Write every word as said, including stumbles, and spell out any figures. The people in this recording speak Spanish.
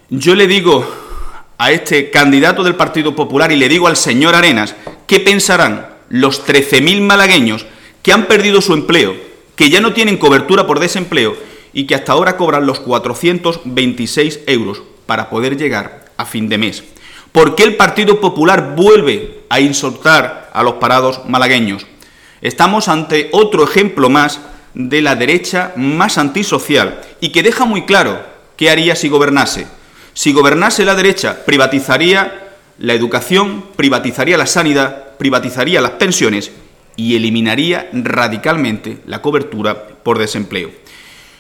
Yo le digo a este candidato del Partido Popular y le digo al señor Arenas, ¿qué pensarán los trece mil malagueños que han perdido su empleo, que ya no tienen cobertura por desempleo y que hasta ahora cobran los cuatrocientos veintiséis euros para poder llegar a fin de mes? ¿Por qué el Partido Popular vuelve a insultar a los parados malagueños? Estamos ante otro ejemplo más de la derecha más antisocial y que deja muy claro qué haría si gobernase. Si gobernase la derecha, privatizaría la educación, privatizaría la sanidad, privatizaría las pensiones y eliminaría radicalmente la cobertura por desempleo.